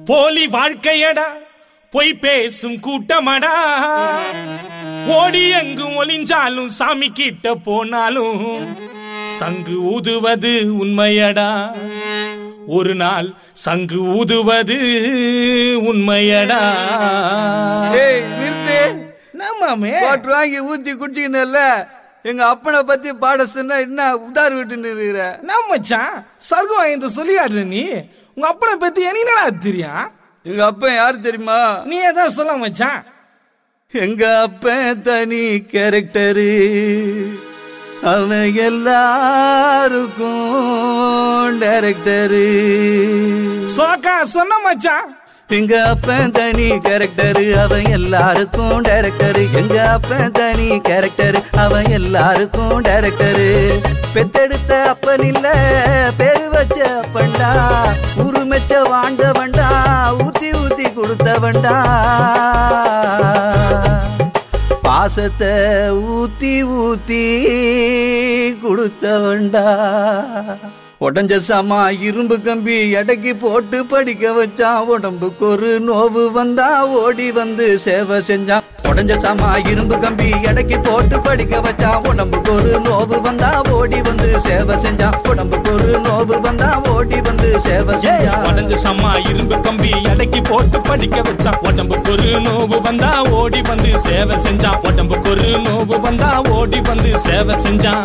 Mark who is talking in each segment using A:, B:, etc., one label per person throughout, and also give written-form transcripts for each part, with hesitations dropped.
A: போலி வாழ்க்கையடா பொய் பேசும் கூட்டமடா ஓடி எங்கும் ஒளிஞ்சாலும் சாமி கிட்ட போனாலும் சங்கு ஊதுவது உண்மையடா ஒரு நாள் சங்கு ஊதுவது உண்மையடா.
B: நிறுத்து.
C: நம்மாமே
B: வாட்டர் வாங்கி ஊத்தி குடிச்சிக்கல எங்க அப்பனை பத்தி பாட சொன்னா என்ன உதார் விட்டு இருக்கிற
C: நம்ம மச்சான் சர்க்கம் வாங்கி சொல்லியாடுற நீ உங்க அப்பனை பத்தி என்னடா தெரியும்?
B: எங்க அப்பன் யாரு தெரியுமா?
C: நீ ஏதாவது சொல்ல மச்சான்.
B: எங்க அப்பன் தனி கேரக்டரு அவன் எல்லாருக்கும் டைரக்டரு.
C: சோக்கா சொன்ன மச்சான்.
B: எங்க அப்பன் தனி கேரக்டரு அவன் எல்லாருக்கும் டைரக்டரு. எங்க அப்பன் தனி கேரக்டரு அவன் எல்லாருக்கும் டைரக்டரு. பெத்தெடுத்த அப்பன் இல்ல பேரு வச்ச அப்பண்டா உருமெச்ச வாழ்ந்தவண்டா ஊத்தி ஊத்தி கொடுத்தவண்டா பாசத்தை ஊத்தி ஊத்தி கொடுத்தவண்டா. உடஞ்ச சாமா இரும்பு கம்பி எடைக்கு போட்டு படிக்க வச்சான் உடம்புக்கு ஒரு நோவு வந்தா ஓடி வந்து சேவை செஞ்சான். உடஞ்ச சாமா இரும்பு கம்பி எடைக்கு போட்டு படிக்க வச்சான் உடம்புக்கு ஒரு நோவு வந்தா ஓடி வந்து சேவை செஞ்சான். உடம்புக்கு ஒரு நோவு வந்தா ஓடி வந்து சேவை செஞ்சான்.
A: உடஞ்ச சாமா இரும்பு கம்பி எடைக்கு போட்டு படிக்க வச்சான் உடம்புக்கு ஒரு நோவு வந்தா ஓடி வந்து சேவை செஞ்சான். உடம்புக்கு ஒரு நோவு வந்தா ஓடி வந்து சேவை செஞ்சான்.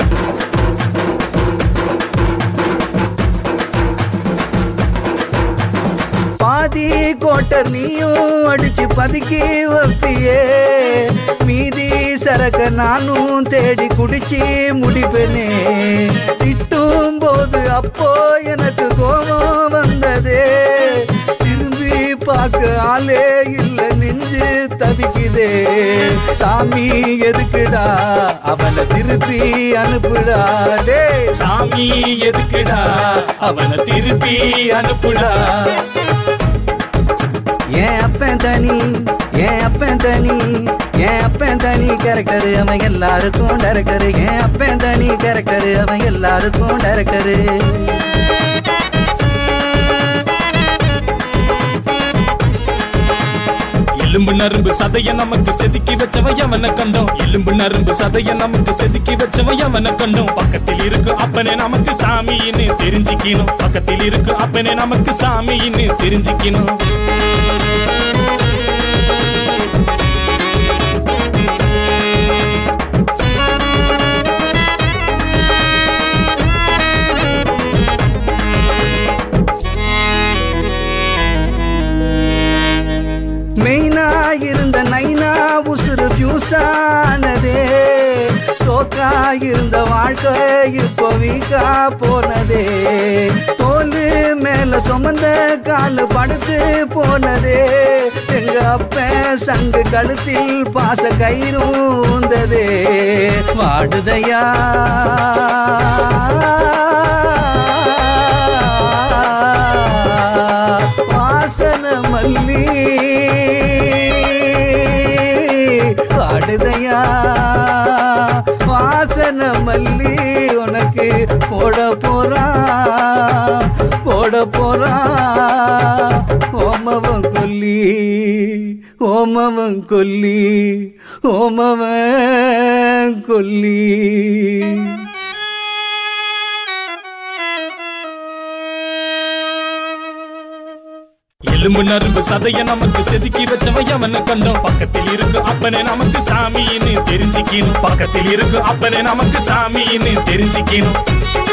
B: பாதி கோட்டர் நீயும் அடிச்சு பதுக்கி வைப்பியே மீதி சரக்க நானும் தேடி குடிச்சு முடிப்பேனே. திட்டும் போது அப்போ எனக்கு கோபம் வந்ததே திரும்பி பார்க்க ஆளே இல்ல நெஞ்சு தவிக்குதே. சாமி எதுக்குடா அவனை திருப்பி அனுப்புடா டே
A: சாமி எதுக்குடா அவனை திருப்பி அனுப்புடா.
B: ஏன் அப்பன் தனி ஏன் அப்பன் தனி ஏன் அப்பன் தனி கேரக்டரு அவன் எல்லாருக்கும் டைரக்டரு. ஏன் அப்பன் தனி கேரக்டரு அவன் எல்லாருக்கும் டைரக்டரு.
A: எலும்பு நரும்பு சதைய நமக்கு செதுக்கி வச்சவன் எவனை கண்டோம். எலும்பு நரும்பு சதைய நமக்கு செதுக்கி வச்சவன் எவனை கண்டோம். பக்கத்தில் இருக்கு அப்பனே நமக்கு சாமின்னு தெரிஞ்சுக்கணும். பக்கத்தில் இருக்கு அப்பனே நமக்கு சாமின்னு தெரிஞ்சுக்கணும்.
B: மெயினா இருந்த நைனா உசுறு ஃபியூஸானதே சோக்கா இருந்த வாழ்க்கை இப்போ வீக்கா போனதே. தோல் மேல சுமந்த கால படுத்து போனதே. எங்க அப்ப சங்கு கழுத்தில் பாச கயிறும் உந்ததே வாடுதையா வாசன மல்லி வாடுதையா வாசன மல்லி உனக்கு போட போறா போட போறா. ஓமவன் கொல்லி ஓமவன் கொல்லி ஓமவன் கொல்லி.
A: எலும்பு நரும்பு சதைய நமக்கு செதுக்கி வச்சவன் எவனை கண்டோம். பக்கத்தில் இருக்கு அப்பனே நமக்கு சாமின்னு தெரிஞ்சுக்கணும். பக்கத்தில் இருக்கு அப்பனே நமக்கு சாமின்னு தெரிஞ்சுக்கணும்.